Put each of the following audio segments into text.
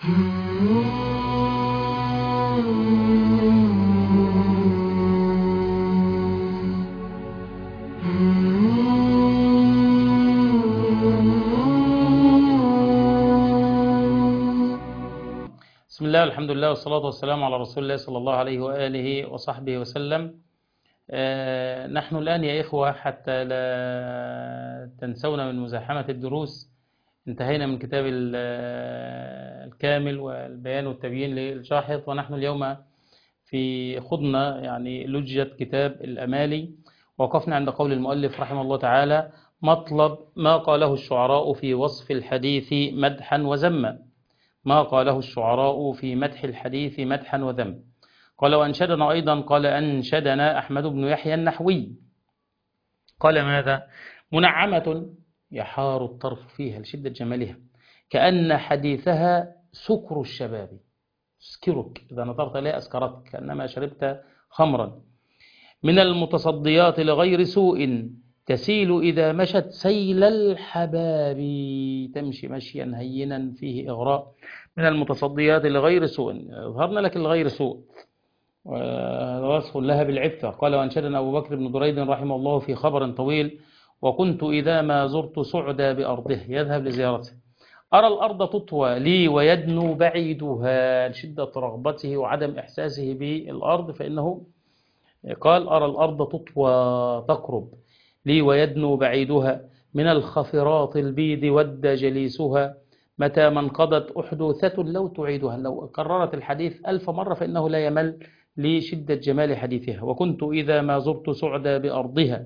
بسم الله والحمد لله والصلاة والسلام على رسول الله صلى الله عليه وآله وصحبه وسلم. نحن الآن يا إخوة حتى لا تنسونا من مزاحمة الدروس انتهينا من كتاب الكامل والبيان والتبيين للشاحظ، ونحن اليوم في خضنا يعني لجة كتاب الأمالي. وقفنا عند قول المؤلف رحمه الله تعالى: مطلب ما قاله الشعراء في وصف الحديث مدحا وذما. ما قاله الشعراء في مدح الحديث مدحا وذما. قال: وأنشدنا أيضا، قال: أنشدنا أحمد بن يحيى النحوي. قال: ماذا؟ منعمة يحار الطرف فيها لشدة جمالها، كأن حديثها سكر الشباب. تسكرك إذا نظرت إليها، أسكرتك كأنما شربت خمرا. من المتصديات لغير سوء، تسيل إذا مشت سيل الحباب. تمشي مشيا هينا فيه إغراء. من المتصديات لغير سوء، ظهرنا لك لغير سوء، ووصف لها بالعفة. قال: وأنشدنا أبو بكر بن دريد رحمه الله في خبر طويل: وكنت إذا ما زرت سعدا بأرضه، يذهب لزيارته، أرى الأرض تطوى لي ويدنو بعيدها، لشدة رغبته وعدم إحساسه بالأرض، فإنه قال: أرى الأرض تطوى تقرب لي ويدنو بعيدها، من الخفرات البيض ود جليسها، متى ما انقضت أحدوثة لو تعيدها. لو كررت الحديث 1000 مرة فإنه لا يمل لشدة جمال حديثها. وكنت إذا ما زرت سعدا بأرضها،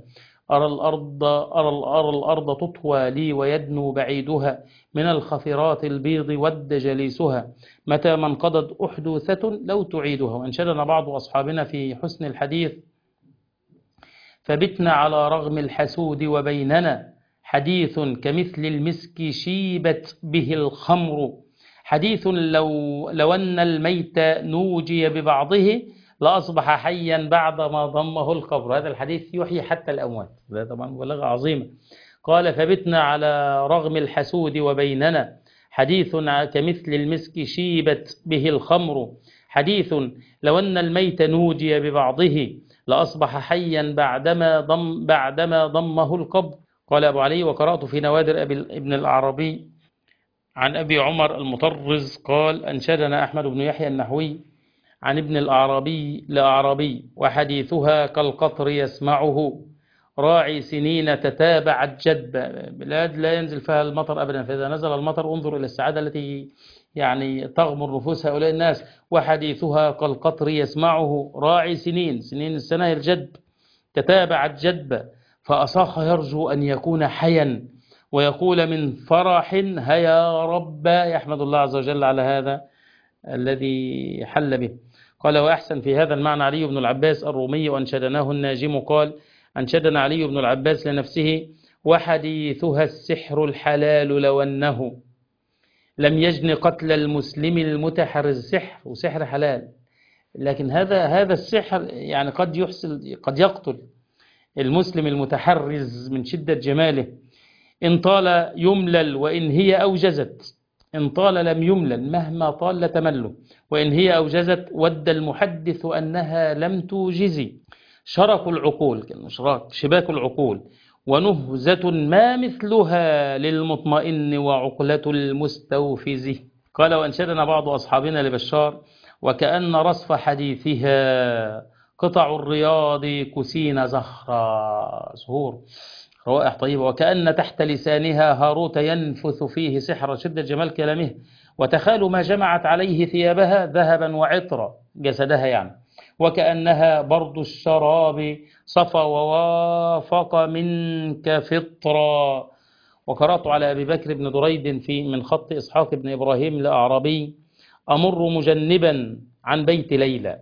أرى الأرض تطوى لي ويدنو بعيدها، من الخفرات البيض ود جليسها، متى ما انقضت أحدوثة لو تعيدها. وأنشدنا بعض أصحابنا في حسن الحديث: فبتنا على رغم الحسود وبيننا حديث كمثل المسك شيبت به الخمر، حديث لو أن الميت نوجي ببعضه لأصبح حيا بعدما ضمه القبر. هذا الحديث يحيي حتى الأموات، هذا طبعا بلاغة عظيمة. قال: فبتنا على رغم الحسود وبيننا حديث كمثل المسك شيبت به الخمر، حديث لو أن الميت نوجي ببعضه لأصبح حيا بعدما ضمه القبر. قال أبو علي: وقرأت في نوادر ابن الأعرابي عن أبي عمر المطرز قال: أنشدنا أحمد بن يحيى النحوي عن ابن الأعرابي لأعرابي، وحديثها كالقطر يسمعه، راعي سنين تتابعت جدب. بلاد لا ينزل فيها المطر أبدا، فإذا نزل المطر انظر إلى السعادة التي يعني تغمر نفوس هؤلاء الناس. وحديثها كالقطر يسمعه، راعي سنين السنة الجدب، تتابعت جدب، فأصاخ يرجو أن يكون حيا، ويقول من فرح: هيا رب، يحمد الله عز وجل على هذا الذي حل به. قال: وأحسن في هذا المعنى علي بن العباس الرومي، وأنشدناه الناجم قال: أنشدنا علي بن العباس لنفسه: وحديثها السحر الحلال لو أنه لم يجن قتل المسلم المتحرز. سحر، وسحر حلال، لكن هذا السحر يعني قد يقتل المسلم المتحرز من شدة جماله. إن طال يملل وإن هي أوجزت، إن طال لم يملل مهما طال لتمله، وإن هي أوجزت ود المحدث أنها لم توجزي. شرك العقول، شباك العقول، ونهزة ما مثلها للمطمئن وعقلة المستوفز. قال: وأنشدنا بعض أصحابنا لبشار: وكأن رصف حديثها قطع الرياض كسين زهرا، زهور روائح طيبة، وكأن تحت لسانها هاروت ينفث فيه سحر، شدة جمال كلامه. وتخال ما جمعت عليه ثيابها ذهبا وعطرا، جسدها يعني، وكأنها برد الشراب صفى ووافق منك فطرا. وقرأت على أبي بكر بن دريد من خط إسحاق بن إبراهيم الأعرابي: أمر مجنبا عن بيت ليلى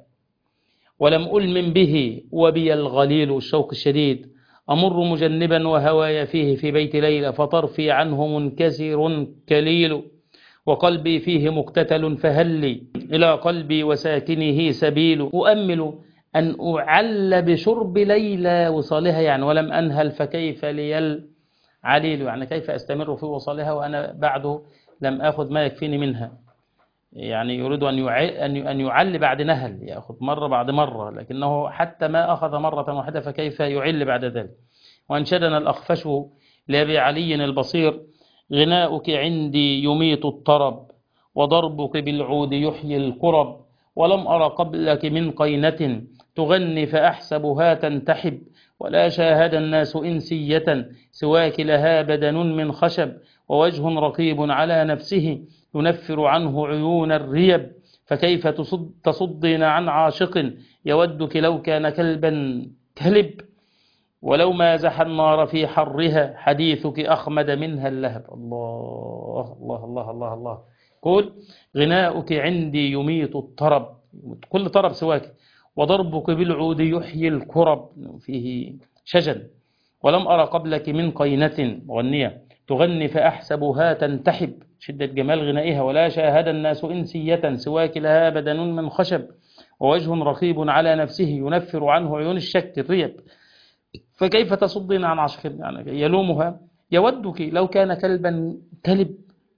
ولم ألم به وبي الغليل، الشوق الشديد، أمر مجنبا وهواي فيه في بيت ليلى، فطرفي عنه منكسر كليل، وقلبي فيه مقتتل، فهل لي إلى قلبي وساكنه سبيل، أؤمل أن أعل بشرب ليلى وصالها، يعني ولم أنهل فكيف لي العليل، يعني كيف أستمر في وصالها وأنا بعده لم أخذ ما يكفيني منها. يعني يريد أن يعل بعد نهل، يأخذ مرة بعد مرة، لكنه حتى ما أخذ مرة واحدة فكيف يعل بعد ذلك. وأنشدنا الأخفش لأبي علي البصير: غناؤك عندي يميت الطرب، وضربك بالعود يحيي الكرب، ولم أر قبلك من قينة تغني فأحسبها تنتحب، ولا شاهد الناس إنسية سواك لها بدن من خشب، ووجه رقيب على نفسه ينفر عنه عيون الريب، فكيف تصدين عن عاشق يودك لو كان كلبا كلب، ولو مازح النار في حرها حديثك أخمد منها اللهب. الله الله الله الله الله. قل: غناؤك عندي يميت الطرب، كل طرب سواك، وضربك بالعود يحيي الكرب، فيه شجن، ولم أرى قبلك من قينة مغنية تغني فأحسبها تنتحب، شدة جمال غنائها، ولا شاهد الناس إنسية سواك لها بدن من خشب، ووجه رقيب على نفسه ينفر عنه عيون الشك الريب، فكيف تصدين عن عشق، يعني يلومها: يودك لو كان كلبا كلب.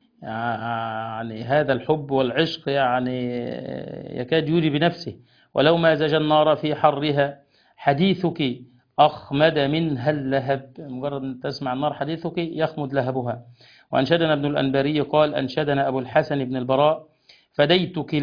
يعني هذا الحب والعشق يعني يكاد يولي بنفسه. ولو مازج النار في حرها حديثك أخمد منها اللهب، مجرد أن تسمع النار حديثك يخمد لهبها. وأنشدنا ابن الأنباري قال: أنشدنا أبو الحسن بن البراء: فديتك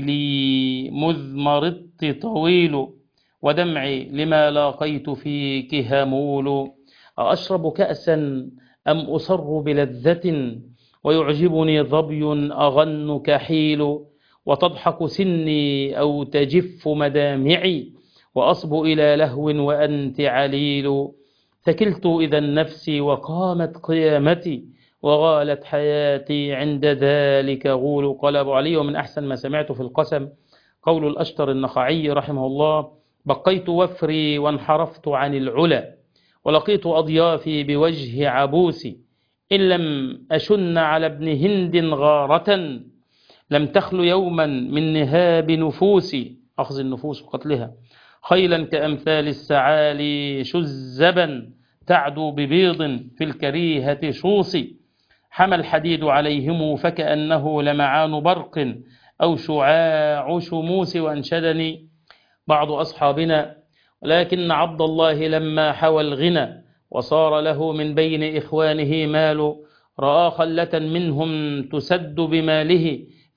ليلي مذ مرضت طويل، ودمعي لما لاقيت فيك همول، أشرب كأسا أم أصر بلذة، ويعجبني ظبي أغن كحيل، وتضحك سني أو تجف مدامعي، وأصب إلى لهو وأنت عليل، ثكلت إذا النفس وقامت قيامتي، وغالت حياتي عند ذلك غول. قال أبو علي: ومن أحسن ما سمعت في القسم قول الأشتر النخعي رحمه الله: بقيت وفري وانحرفت عن العلا، ولقيت أضيافي بوجه عبوسي، إن لم أشن على ابن هند غارة، لم تخل يوما من نهاب نفوسي، أخذ النفوس وقتلها، خيلا كأمثال السعالي شزبا، تعدو ببيض في الكريهة شوصي، حمى الحديد عليهم فكأنه لمعان برق أو شعاع شموس. وأنشدني بعض أصحابنا: ولكن عبد الله لما حوى الغنى وصار له من بين إخوانه مال، رأى خلة منهم تسد بماله،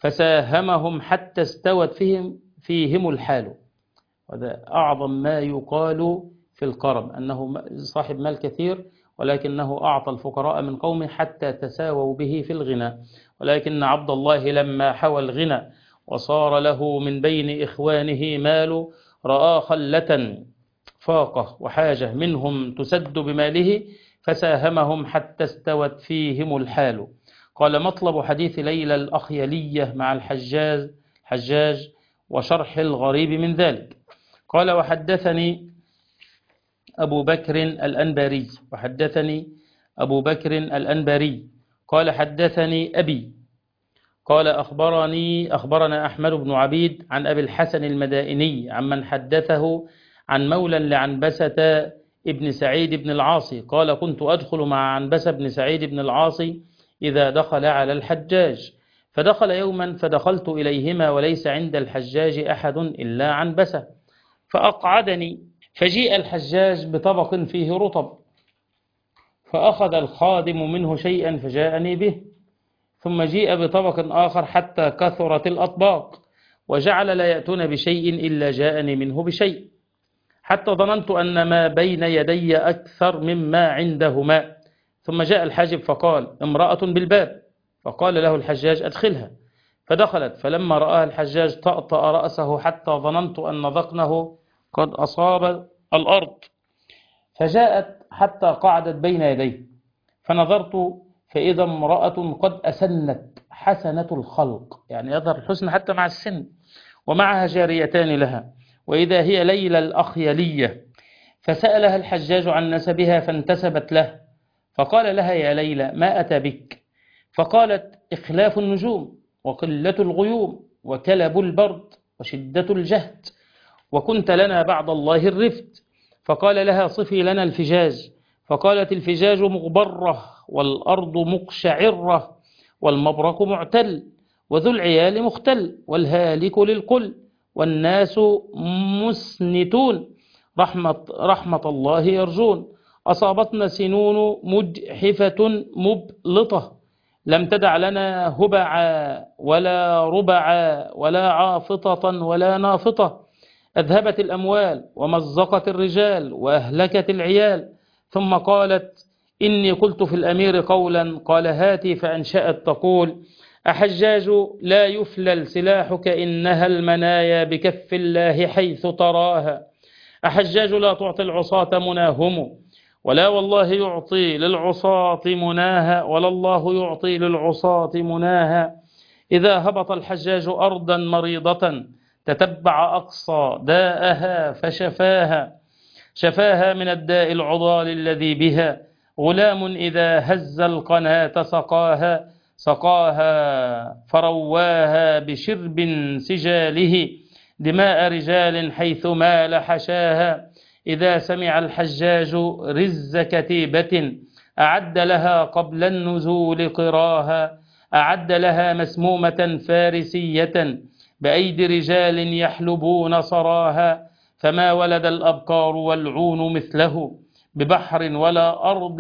فساهمهم حتى استوت فيهم الحال. وهذا أعظم ما يقال في الكرم، أنه صاحب مال كثير ولكنه أعطى الفقراء من قومه حتى تساووا به في الغنى. ولكن عبد الله لما حوى الغنى وصار له من بين إخوانه مال، رأى خلة فاقة وحاجة منهم تسد بماله، فساهمهم حتى استوت فيهم الحال. قال: مطلب حديث ليلى الأخيلية مع الحجاج وشرح الغريب من ذلك. قال: وحدثني أبو بكر الأنباري قال: حدثني أبي قال: أخبرنا أحمد بن عبيد عن أبي الحسن المدائني عمن حدثه عن مولى لعنبسة ابن سعيد بن العاصي قال: كنت أدخل مع عنبسة بن سعيد بن العاصي إذا دخل على الحجاج، فدخل يوما فدخلت إليهما وليس عند الحجاج أحد إلا عنبسة، فأقعدني، فجيء الحجاج بطبق فيه رطب، فأخذ الخادم منه شيئا فجاءني به، ثم جيء بطبق آخر حتى كثرت الأطباق، وجعل لا يأتون بشيء إلا جاءني منه بشيء، حتى ظننت أن ما بين يدي أكثر مما عندهما. ثم جاء الحاجب فقال: امرأة بالباب، فقال له الحجاج: أدخلها. فدخلت، فلما رآها الحجاج طأطأ رأسه حتى ظننت أن ذقنه قد أصاب الأرض، فجاءت حتى قعدت بين يديه، فنظرت فإذا امرأة قد أسنت حسنة الخلق، يعني يظهر الحسن حتى مع السن، ومعها جاريتان لها، وإذا هي ليلى الأخيلية، فسألها الحجاج عن نسبها فانتسبت له، فقال لها: يا ليلى ما أتى بك؟ فقالت: إخلاف النجوم، وقلة الغيوم، وكلب البرد، وشدة الجهد، وكنت لنا بعد الله الرفد. فقال لها: صفي لنا الفجاج. فقالت: الفجاج مغبرة، والأرض مقشعرة، والمبرق معتل، وذو العيال مختل والهالك للكل والناس مسنتون رحمة الله يرجون. أصابتنا سنون مجحفة مبلطة لم تدع لنا هبعا ولا ربعا ولا عافطة ولا نافطة. أذهبت الأموال ومزقت الرجال وأهلكت العيال. ثم قالت إني قلت في الأمير قولا قال هاتي فأنشأت تقول أحجاج لا يفلل سلاحك إنها المنايا بكف الله حيث تراها. أحجاج لا تعطي العصاة مناهم ولا والله يعطي للعصاة مناها ولا الله يعطي للعصاة مناها. إذا هبط الحجاج أرضا مريضة تتبع أقصى داءها فشفاها. شفاها من الداء العضال الذي بها. غلام إذا هز القناة سقاها فرواها بشرب سجاله دماء رجال حيث مال حشاها. إذا سمع الحجاج رز كتيبة أعد لها قبل النزول قراها. أعد لها مسمومة فارسية بأيدي رجال يحلبون صراها. فما ولد الأبقار والعون مثله ببحر ولا أرض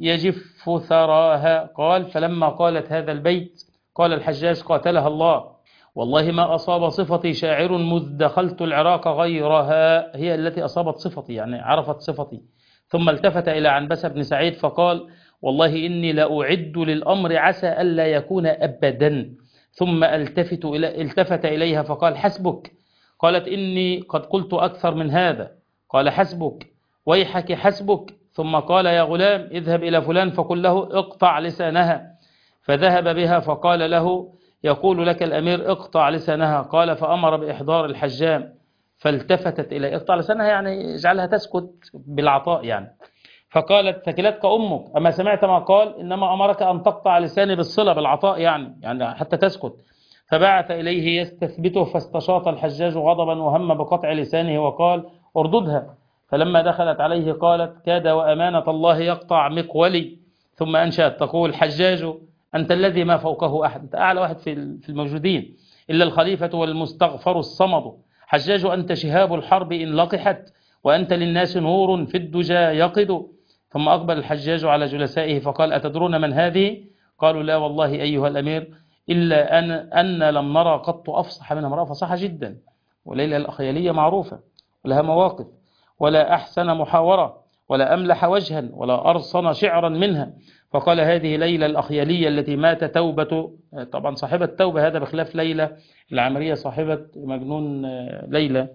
يجف ثراها. قال فلما قالت هذا البيت قال الحجاج قاتلها الله والله ما أصاب صفتي شاعر مذ دخلت العراق غيرها. هي التي أصابت صفتي يعني عرفت صفتي. ثم التفت إلى عنبسة بن سعيد فقال والله إني لأعد للأمر عسى ألا يكون أبدا. ثم التفت إليها فقال حسبك. قالت إني قد قلت أكثر من هذا. قال حسبك ويحك حسبك. ثم قال يا غلام اذهب إلى فلان فقل له اقطع لسانها. فذهب بها فقال له يقول لك الأمير اقطع لسانها. قال فأمر بإحضار الحجام فالتفتت إليه اقطع لسانها يعني اجعلها تسكت بالعطاء يعني. فقالت ثكلتك أمك أما سمعت ما قال إنما أمرك أن تقطع لساني بالصلة بالعطاء يعني حتى تسكت. فبعث إليه يستثبته فاستشاط الحجاج غضبا وهم بقطع لسانه وقال ارددها. فلما دخلت عليه قالت كاد وأمانة الله يقطع مقولي. ثم أنشأت تقول حجاج أنت الذي ما فوقه أحد. أنت أعلى واحد في الموجودين إلا الخليفة والمستغفر الصمد. حجاج أنت شهاب الحرب إن لقحت وأنت للناس نور في الدجى يقد. ثم أقبل الحجاج على جلسائه فقال أتدرون من هذه؟ قالوا لا والله أيها الأمير إلا أن لم نرى قط أفصح من امرأة فصحى جدا. وليلى الأخيالية معروفة ولها مواقف ولا أحسن محاورة ولا أملح وجها ولا أرصن شعرا منها. فقال هذه ليلى الأخيالية التي مات توبة طبعا صاحبة توبة هذا بخلاف ليلى العمرية صاحبة مجنون ليلى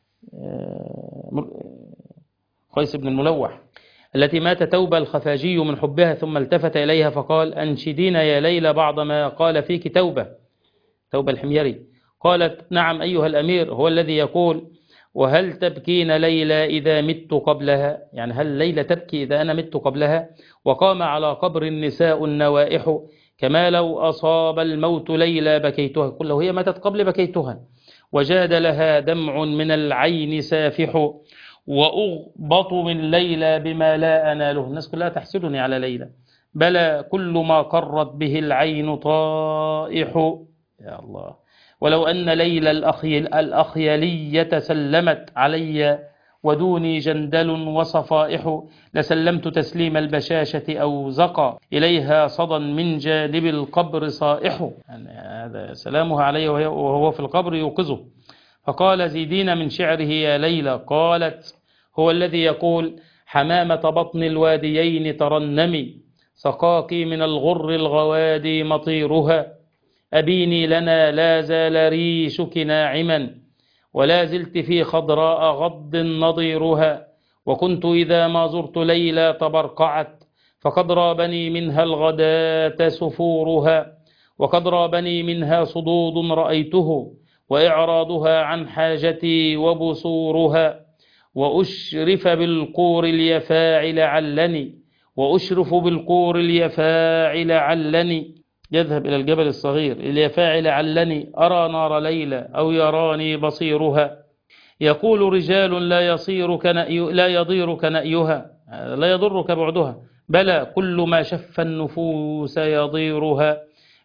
قيس بن الملوح التي مات توبة الخفاجي من حبها. ثم التفت إليها فقال أنشدين يا ليلى بعض ما قال فيك توبة الحميري. قالت نعم أيها الأمير هو الذي يقول وهل تبكين ليلى إذا مت قبلها يعني هل ليلى تبكي إذا أنا مت قبلها. وقام على قبر النساء النوائح كما لو أصاب الموت ليلى بكيتها. كل لو هي ماتت قبل بكيتها. وجاد لها دمع من العين سافح وأغبط من ليلى بما لا أناله. الناس كلها تحسدني على ليلى. بلى كل ما قرت به العين طائح. يا الله ولو أن ليلى الأخيلية سلمت علي ودوني جندل وصفائح لسلمت تسليم البشاشة أو زقى إليها صدى من جانب القبر صائح. يعني هذا سلامها علي وهو في القبر يوقظه. فقال زيدين من شعره يا ليلى. قالت هو الذي يقول حمامة بطن الواديين ترنمي سقاكي من الغر الغوادي مطيرها. أبيني لنا لا زال ريشك ناعما ولا زلت في خضراء غض نضيرها. وكنت إذا ما زرت ليلى تبرقعت فقد رابني منها الغداة سفورها. وقد رابني منها صدود رأيته وإعراضها عن حاجتي وبصورها. وأشرف بالقور اليفاع لعلني وأشرف بالقور اليفاع لعلني يذهب إلى الجبل الصغير اليفاع لعلني أرى نار ليلى أو يراني بصيرها. يقول رجال لا يضيرك نأيها لا يضرك بعدها بلى كل ما شف النفوس يضيرها.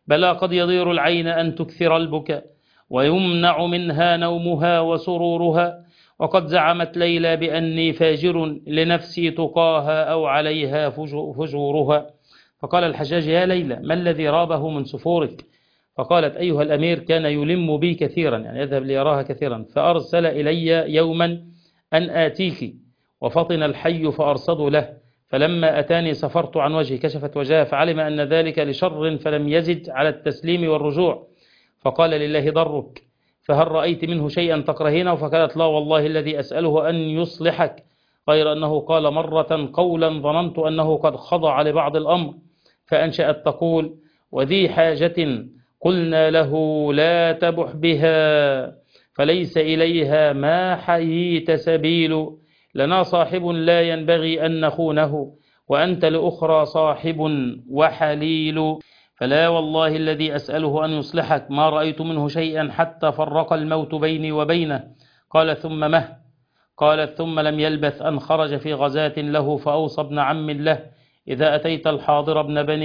بلى قد يضير العين أن تكثر البكاء ويمنع منها نومها وسرورها، وقد زعمت ليلى بأني فاجر لنفسي تقاها أو عليها فجورها. فقال الحجاج: يا ليلى، ما الذي رابه من سفورك؟ فقالت: أيها الأمير، كان يلم بي كثيرا، يعني يذهب ليراها كثيرا، فأرسل إلي يوما أن آتيك، وفطن الحي فأرصد له، فلما أتاني سفرت عن وجهي، كشفت وجهها، فعلم أن ذلك لشر فلم يزد على التسليم والرجوع، فقال: لله ضرك، فهل رأيت منه شيئا تكرهينه؟ فقالت: لا والله الذي أسأله أن يصلحك، غير أنه قال مرة قولا ظننت أنه قد خضع لبعض الأمر. فأنشأت تقول: وذي حاجة قلنا له لا تبح بها، فليس إليها ما حييت سبيل، لنا صاحب لا ينبغي أن نخونه، وأنت لأخرى صاحب وحليل، فلا والله الذي أسأله أن يصلحك ما رأيت منه شيئا حتى فرق الموت بيني وبينه. قال: ثم مه؟ قالت: ثم لم يلبث أن خرج في غزاة له، فأوصى ابن عم له: إذا أتيت الحاضر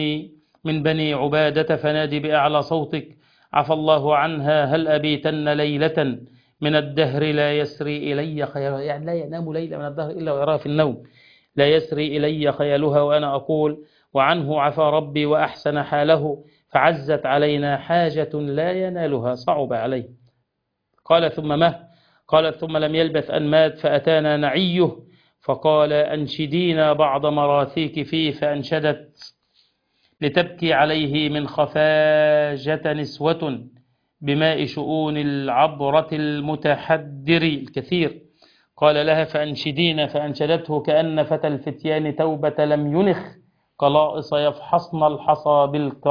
من بني عبادة فنادي بأعلى صوتك: عفى الله عنها، هل أبيتن ليلة من الدهر لا يسري إلي خيالها، يعني لا ينام ليلة من الدهر إلا ويراها في النوم، لا يسري إلي خيالها وأنا أقول: وعنه عفى ربي وأحسن حاله، فعزت علينا حاجة لا ينالها، صعب عليه. قال: ثم مه؟ قالت: ثم لم يلبث أن مات، فأتانا نعيه، فقال: أنشدينا بعض مراثيك فيه، فأنشدت: لتبكي عليه من خفاجة نسوة بماء شؤون العبرة المتحدر الكثير. قال لها: فأنشدين، فأنشدته: كأن فتى الفتيان توبة لم ينخ، قلائص يفحصن الحصى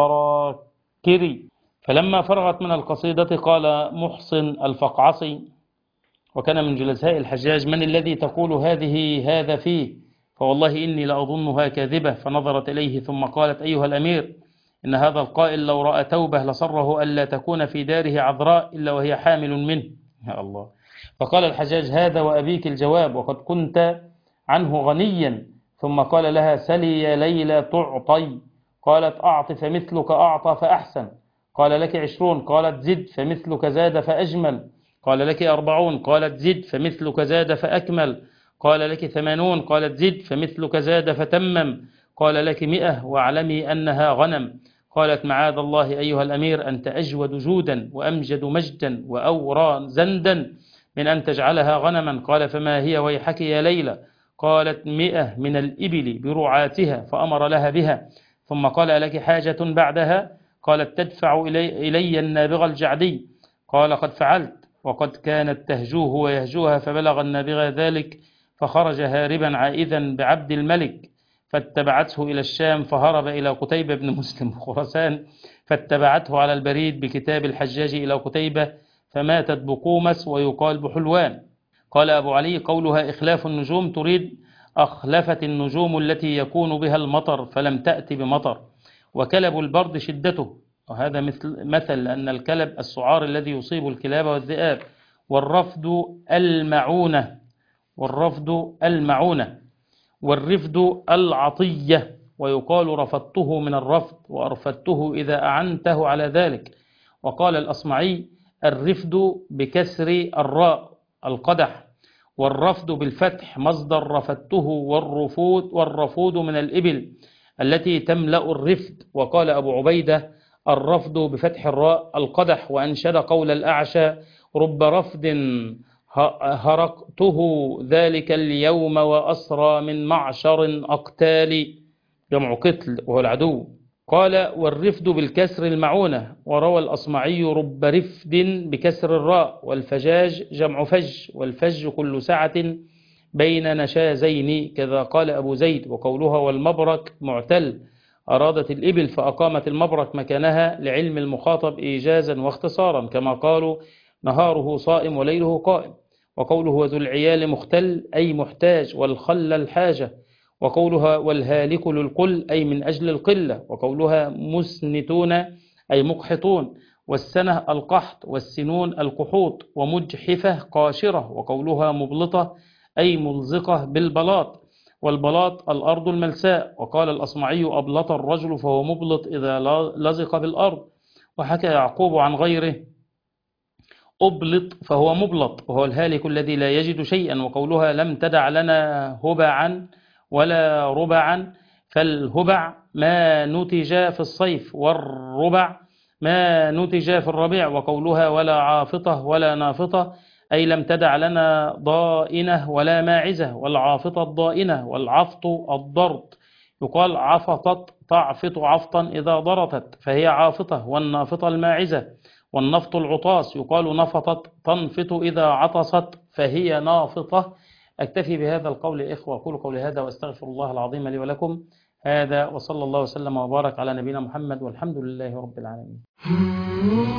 بالكراكر. فلما فرغت من القصيدة قال محصن الفقعصي، وكان من جلساء الحجاج: من الذي تقول هذا فيه؟ فوالله إني لأظنها كاذبة. فنظرت إليه ثم قالت: أيها الأمير، إن هذا القائل لو رأى توبة لسره ألا تكون في داره عذراء إلا وهي حامل منه. يا الله. فقال الحجاج: هذا وأبيك الجواب، وقد كنت عنه غنيا. ثم قال لها: سلي يا ليلى تعطي. قالت: أعط فمثلك أعطى فأحسن. قال: لك 20. قالت: زد فمثلك زاد فأجمل. قال: لك 40. قالت: زد فمثلك زاد فأكمل. قال: لك 80. قالت: زد فمثلك زاد فتمم. قال: لك 100، واعلمي أنها غنم. قالت: معاذ الله أيها الأمير، أنت أجود جودا وأمجد مجدا وأورى زندا من أن تجعلها غنما. قال: فما هي ويحك يا ليلى؟ قالت: 100 من الإبل برعاتها، فأمر لها بها. ثم قال: لك حاجة بعدها؟ قالت: تدفع إلي النابغة الجعدي. قال: قد فعلت. وقد كانت تهجوه ويهجوها، فبلغ النابغة ذلك، فخرج هاربا عائذا بعبد الملك، فاتبعته إلى الشام، فهرب إلى قتيبة بن مسلم خراسان، فاتبعته على البريد بكتاب الحجاج إلى قتيبة، فماتت بقومس ويقال بحلوان. قال أبو علي: قولها إخلاف النجوم تريد أخلفت النجوم التي يكون بها المطر فلم تأتي بمطر. وكلب البرد شدته، وهذا مثل أن الكلب السعار الذي يصيب الكلاب والذئاب. والرفد المعونة والرفد العطية، ويقال رفضته من الرفض، وأرفدته إذا أعنته على ذلك. وقال الأصمعي: الرفد بكسر الراء القدح، والرفد بالفتح مصدر رفدته، والرفود من الإبل التي تملأ الرفد. وقال أبو عبيدة: الرفد بفتح الراء القدح. وأنشد قول الأعشى: رب رفد هرقته ذلك اليوم وأسرى من معشر أقتال، جمع قتل وهو العدو. قال: والرفد بالكسر المعونة. وروى الأصمعي: رب رفد بكسر الراء، والفجاج جمع فج، والفج كل سعة بين نشازين، كذا قال أبو زيد. وقولها: والمبرك معتل، أرادت الإبل فأقامت المبرك مكانها لعلم المخاطب إيجازا واختصارا، كما قالوا: نهاره صائم وليله قائم. وقوله: وذو العيال مختل، أي محتاج، والخل الحاجة. وقولها: والهالك للقل، أي من أجل القلة. وقولها: مسنتون، أي مقحطون. والسنة القحط، والسنون القحوط. ومجحفة قاشرة. وقولها: مبلطة، أي ملزقة بالبلاط. والبلاط الأرض الملساء. وقال الأصمعي: أبلط الرجل، فهو مبلط إذا لزق بالأرض. وحكى يعقوب عن غيره: أبلط فهو مبلط، وهو الهالك الذي لا يجد شيئا. وقولها: لم تدع لنا هبعا ولا ربعا، فالهبع ما نتج في الصيف، والربع ما نتج في الربيع. وقولها: ولا عافطة ولا نافطة، أي لم تدع لنا ضائنة ولا ماعزة. والعافطة الضائنة، والعفط الضرط. يقال عفطت تعفط عفطا إذا ضرطت فهي عافطة، والنافطة الماعزة. والنفط العطاس، يقال نفطت تنفط إذا عطست فهي نافطة. أكتفي بهذا القول يا إخوة، أقول قولي هذا وأستغفر الله العظيم لي ولكم. هذا وصلى الله وسلم وبارك على نبينا محمد، والحمد لله رب العالمين.